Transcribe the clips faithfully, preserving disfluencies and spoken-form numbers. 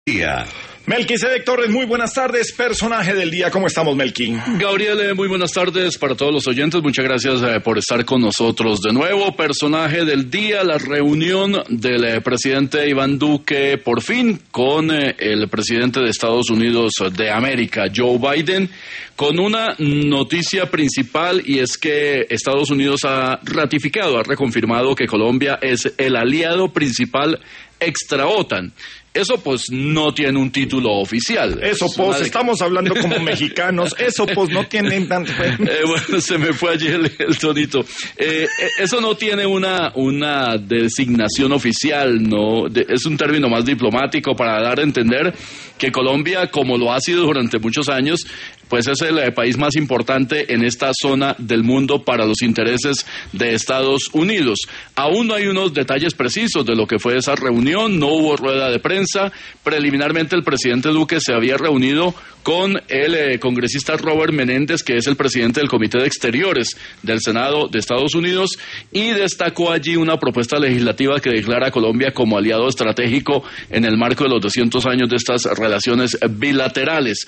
Día. Melquisedec Torres, muy buenas tardes, personaje del día, ¿cómo estamos, Melqui? Gabriel, eh, muy buenas tardes para todos los oyentes, muchas gracias eh, por estar con nosotros de nuevo. Personaje del día, la reunión del eh, presidente Iván Duque, por fin, con eh, el presidente de Estados Unidos de América, Joe Biden, con una noticia principal, y es que Estados Unidos ha ratificado, ha reconfirmado que Colombia es el aliado principal extra OTAN. Eso pues no tiene un título oficial. Eso pues, de... estamos hablando como mexicanos, eso pues no tiene tanto... eh, bueno, se me fue allí el, el tonito. Eh, eso no tiene una, una designación oficial, no, de, es un término más diplomático para dar a entender que Colombia, como lo ha sido durante muchos años, pues es el eh, país más importante en esta zona del mundo para los intereses de Estados Unidos. Aún no hay unos detalles precisos de lo que fue esa reunión, no hubo rueda de prensa. Preliminarmente el presidente Duque se había reunido con el eh, congresista Robert Menéndez, que es el presidente del Comité de Exteriores del Senado de Estados Unidos, y destacó allí una propuesta legislativa que declara a Colombia como aliado estratégico en el marco de los doscientos años de estas relaciones bilaterales.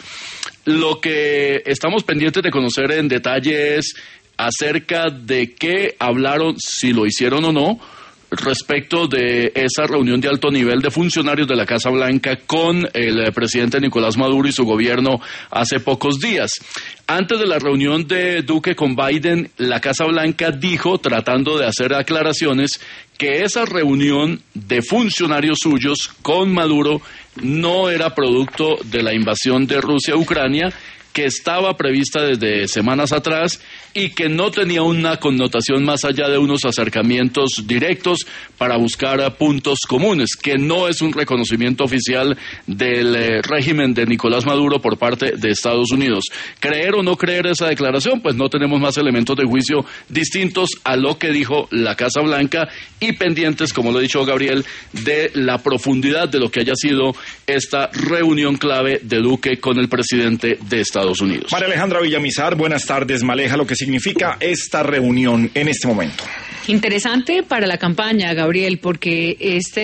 Lo que estamos pendientes de conocer en detalle es acerca de qué hablaron, si lo hicieron o no, respecto de esa reunión de alto nivel de funcionarios de la Casa Blanca con el presidente Nicolás Maduro y su gobierno hace pocos días. Antes de la reunión de Duque con Biden, la Casa Blanca dijo, tratando de hacer aclaraciones, que esa reunión de funcionarios suyos con Maduro no era producto de la invasión de Rusia a Ucrania, que estaba prevista desde semanas atrás y que no tenía una connotación más allá de unos acercamientos directos para buscar puntos comunes, que no es un reconocimiento oficial del eh, régimen de Nicolás Maduro por parte de Estados Unidos. Creer o no creer esa declaración, pues no tenemos más elementos de juicio distintos a lo que dijo la Casa Blanca, y pendientes, como lo ha dicho Gabriel, de la profundidad de lo que haya sido esta reunión clave de Duque con el presidente de Estados Unidos. María Alejandra Villamizar, buenas tardes. Maleja, lo que significa esta reunión en este momento. Interesante para la campaña, Gabriel, porque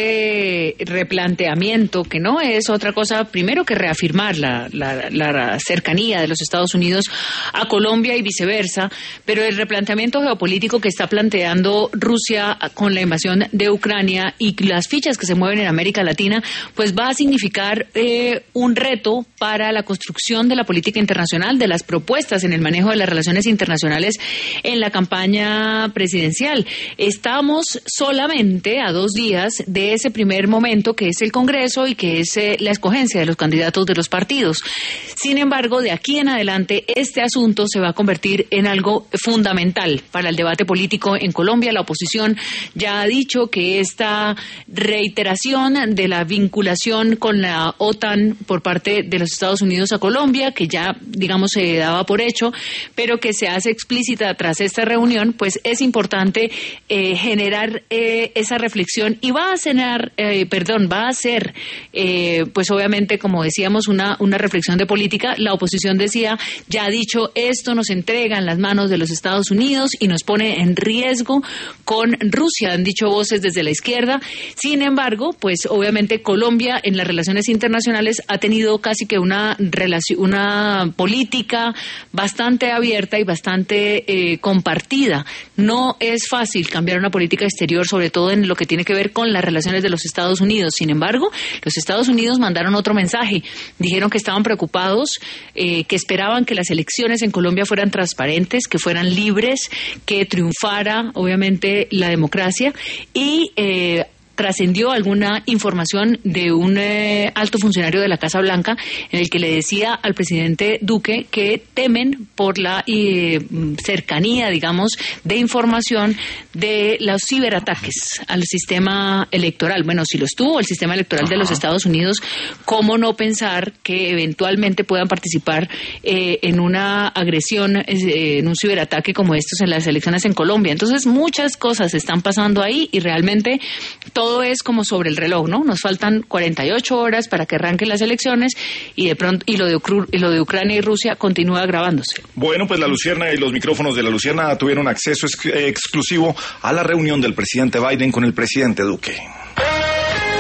este replanteamiento, que no es otra cosa, primero que reafirmar la, la, la cercanía de los Estados Unidos a Colombia y viceversa, pero el replanteamiento geopolítico que está planteando Rusia con la invasión de Ucrania y las fichas que se mueven en América Latina, pues va a significar eh, un reto para la construcción de la política internacional, de las propuestas en el manejo de las relaciones internacionales en la campaña presidencial. Estamos solamente a dos días de ese primer momento, que es el Congreso y que es eh, la escogencia de los candidatos de los partidos. Sin embargo, de aquí en adelante, este asunto se va a convertir en algo fundamental para el debate político en Colombia. La oposición ya ha dicho que esta reiteración de la vinculación con la OTAN por parte de los Estados Unidos a Colombia, que ya, digamos, se daba por hecho, pero que se hace explícita tras esta reunión, pues es importante Eh, generar eh, esa reflexión, y va a cenar, eh, perdón, va a ser, eh, pues obviamente, como decíamos, una, una reflexión de política. La oposición decía, ya ha dicho, esto nos entrega en las manos de los Estados Unidos y nos pone en riesgo con Rusia, han dicho voces desde la izquierda. Sin embargo, pues obviamente Colombia en las relaciones internacionales ha tenido casi que una relación, una política bastante abierta y bastante eh, compartida. No es fácil cambiar una política exterior, sobre todo en lo que tiene que ver con las relaciones de los Estados Unidos. Sin embargo, los Estados Unidos mandaron otro mensaje. Dijeron que estaban preocupados, eh, que esperaban que las elecciones en Colombia fueran transparentes, que fueran libres, que triunfara, obviamente, la democracia, y eh, trascendió alguna información de un eh, alto funcionario de la Casa Blanca en el que le decía al presidente Duque que temen por la eh, cercanía, digamos, de información de los ciberataques al sistema electoral. Bueno, si los tuvo el sistema electoral Ajá. de los Estados Unidos, ¿cómo no pensar que eventualmente puedan participar eh, en una agresión, eh, en un ciberataque como estos en las elecciones en Colombia? Entonces, muchas cosas están pasando ahí y realmente todo Todo es como sobre el reloj, ¿no? Nos faltan cuarenta y ocho horas para que arranquen las elecciones y de pronto y lo de, Ucr- y lo de Ucrania y Rusia continúa agravándose. Bueno, pues la Lucierna y los micrófonos de la Lucierna tuvieron acceso ex- exclusivo a la reunión del presidente Biden con el presidente Duque.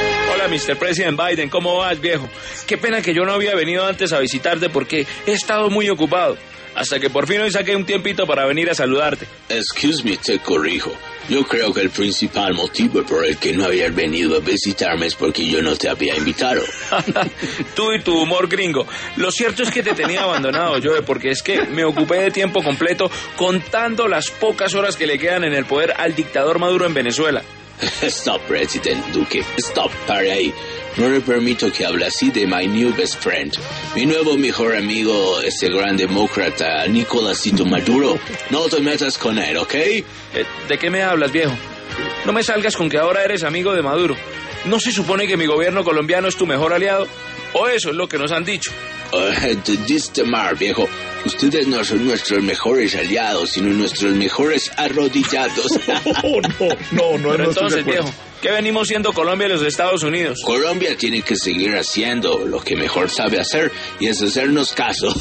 mister President Biden, ¿cómo vas, viejo? Qué pena que yo no había venido antes a visitarte porque he estado muy ocupado. Hasta que por fin hoy saqué un tiempito para venir a saludarte. Excuse me, te corrijo. Yo creo que el principal motivo por el que no habías venido a visitarme es porque yo no te había invitado. Tú y tu humor gringo. Lo cierto es que te tenía abandonado, Joe, porque es que me ocupé de tiempo completo contando las pocas horas que le quedan en el poder al dictador Maduro en Venezuela. Stop, President Duque. Stop, pare ahí. No le permito que hable así de my new best friend. Mi nuevo mejor amigo, ese gran demócrata, Nicolásito Maduro. No te metas con él, ¿ok? Eh, ¿De qué me hablas, viejo? No me salgas con que ahora eres amigo de Maduro. ¿No se supone que mi gobierno colombiano es tu mejor aliado? ¿O eso es lo que nos han dicho? Uh, Distemar, viejo. Ustedes no son nuestros mejores aliados, sino nuestros mejores arrodillados. Oh, no, no, no. Pero no entonces, viejo, ¿qué venimos siendo Colombia y los Estados Unidos? Colombia tiene que seguir haciendo lo que mejor sabe hacer, y es hacernos caso.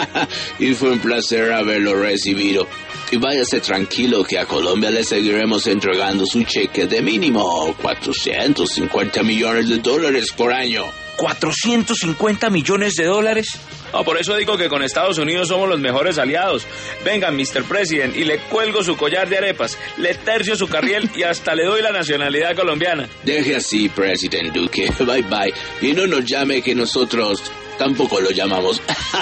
Y fue un placer haberlo recibido. Y váyase tranquilo que a Colombia le seguiremos entregando su cheque de mínimo cuatrocientos cincuenta millones de dólares por año. ¿cuatrocientos cincuenta millones de dólares? Ah, por eso digo que con Estados Unidos somos los mejores aliados. Venga, mister President, y le cuelgo su collar de arepas, le tercio su carriel y hasta le doy la nacionalidad colombiana. Deje así, President Duque. Bye bye. Y no nos llame que nosotros tampoco lo llamamos.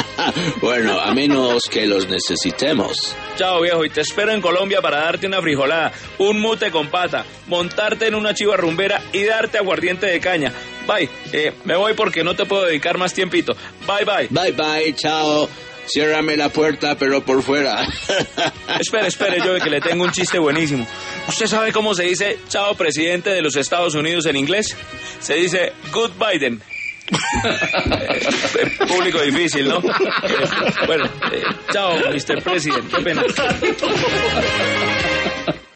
Bueno, a menos que los necesitemos. Chao, viejo, y te espero en Colombia para darte una frijolada, un mute con pata, montarte en una chiva rumbera y darte aguardiente de caña. Bye, eh, me voy porque no te puedo dedicar más tiempito. Bye, bye. Bye, bye, chao. Ciérrame la puerta, pero por fuera. Espere, espere, yo que le tengo un chiste buenísimo. ¿Usted sabe cómo se dice chao presidente de los Estados Unidos en inglés? Se dice good Biden. eh, público difícil, ¿no? Eh, bueno, eh, chao, mister President. Qué pena.